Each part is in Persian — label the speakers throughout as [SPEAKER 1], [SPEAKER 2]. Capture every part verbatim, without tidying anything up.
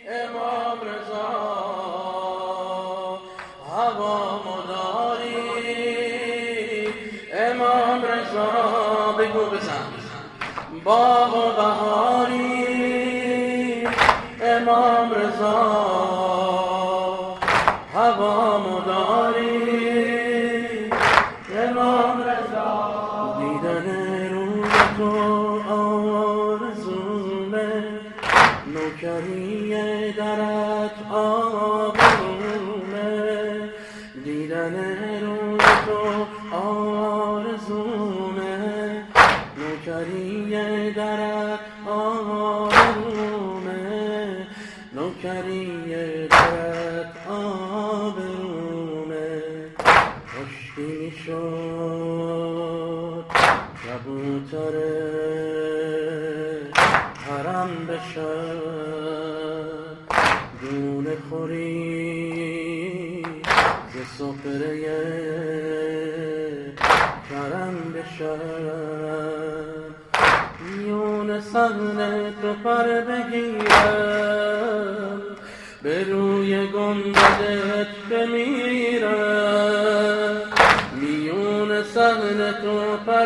[SPEAKER 1] امام رضا هوا مداری امام رضا بگو بزن باغ و بهاری امام رضا هوا مداری امام رضا دیدن روی تو آرزومه نوکری درت آبرومه دیدن روی تو آرزومه نوکری درت آبرومه نوکری درت آبرومه خوشبینی شد کبوتر حرم بشد دونه خوری ز سفره کرم بشد میون صحن تو پر بگیرم به روی گنبدت بمیرم میون صحن تو پر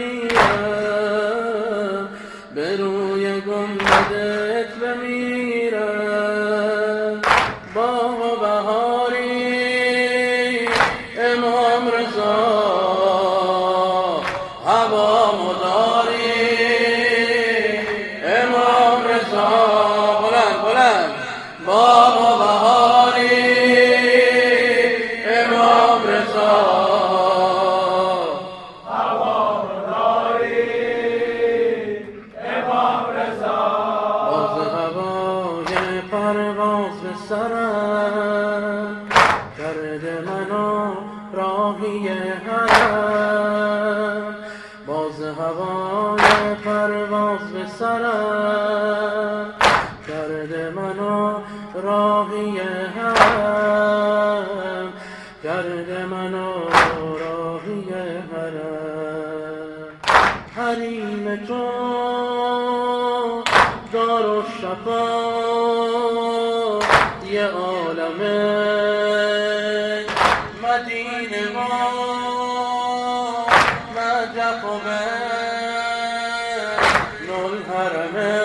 [SPEAKER 1] بگیرم به روی گنبدت بمیرم باغ و بهاری امام رضا هوا مداری امام رضا بلند بلند باغ و بهاری امام رضا
[SPEAKER 2] هوا مداری امام رضا
[SPEAKER 1] باز هوای پرواز به سرم کرده منو راهی حرم باز هوای پرواز به سرم کرده منو راهی حرم کرده منو راهی حرم حریم تو دار و شفا یه عالمه مدینه و نجف و بین الحرمه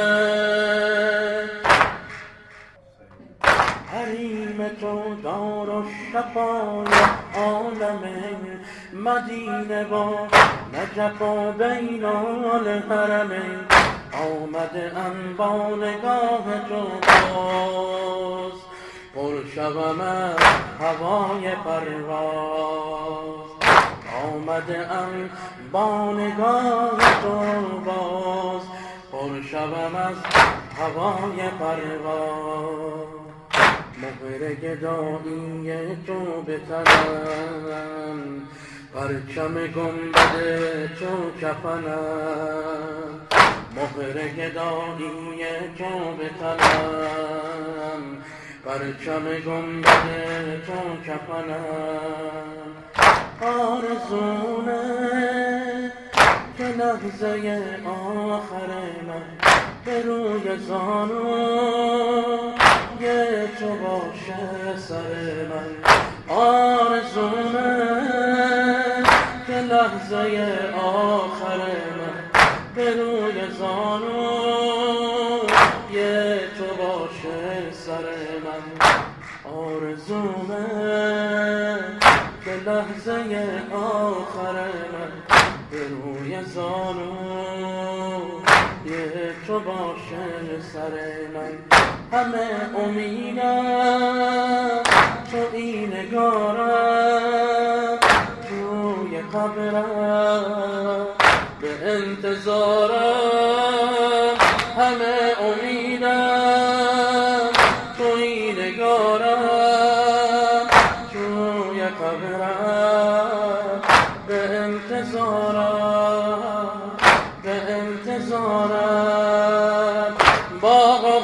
[SPEAKER 1] حریم تو دار و شفای عالمه مدینه و نجف و بین الحرمه آمده ام با نگاه تو باز پر شوم از هوای پرواز آمده ام با نگاه تو باز پر شوم از هوای پرواز مهر گدایی تو بتنم پرچم گنبد تو کفنم مهر گدایی تو بتنم پرچم گنبد تو کفنم آرزومه که لحظه آخر من به روی زانو یه تو باشه سر من آرزومه که لحظه آخر من به روی زانو یه تو باشه سر من آرزومه که لحظه آخر من به روی زانو یه تو باشه سر من همه امیدم تو این نگارم توی قبرم به انتظارم همه امیدم تو این نگارم توی قبرم به انتظارم به انتظارم باغ و